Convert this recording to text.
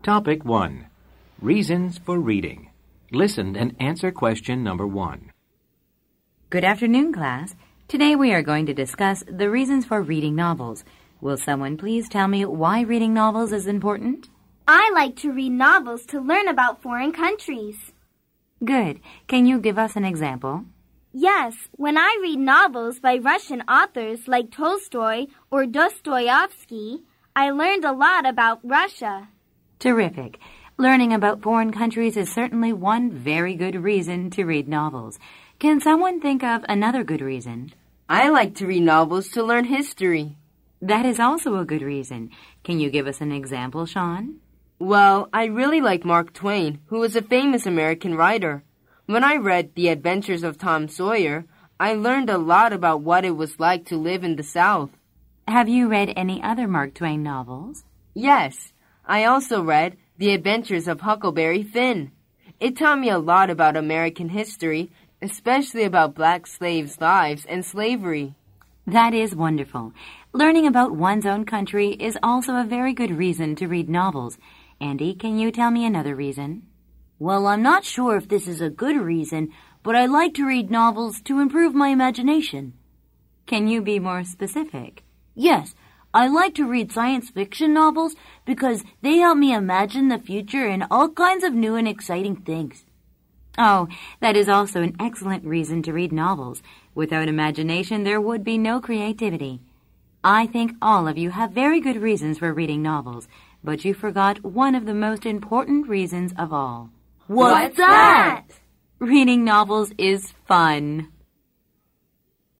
Topic 1. Reasons for reading. Listen and answer question number 1. Good afternoon, class. Today we are going to discuss the reasons for reading novels. Will someone please tell me why reading novels is important? I like to read novels to learn about foreign countries. Good. Can you give us an example? Yes, when I read novels by Russian authors like Tolstoy or Dostoevsky, I learned a lot about Russia. Terrific. Learning about foreign countries is certainly one very good reason to read novels. Can someone think of another good reason? I like to read novels to learn history. That is also a good reason. Can you give us an example, Sean? Well, I really like Mark Twain, who was a famous American writer. When I read The Adventures of Tom Sawyer, I learned a lot about what it was like to live in the South. Have you read any other Mark Twain novels? Yes, I also read The Adventures of Huckleberry Finn. It taught me a lot about American history, especially about black slaves' lives and slavery. That is wonderful. Learning about one's own country is also a very good reason to read novels. Andy, can you tell me another reason? Well, I'm not sure if this is a good reason, but I like to read novels to improve my imagination. Can you be more specific? Yes, I like to read science fiction novels because they help me imagine the future and all kinds of new and exciting things. Oh, that is also an excellent reason to read novels. Without imagination, there would be no creativity. I think all of you have very good reasons for reading novels, but you forgot one of the most important reasons of all. What's that? Reading novels is fun.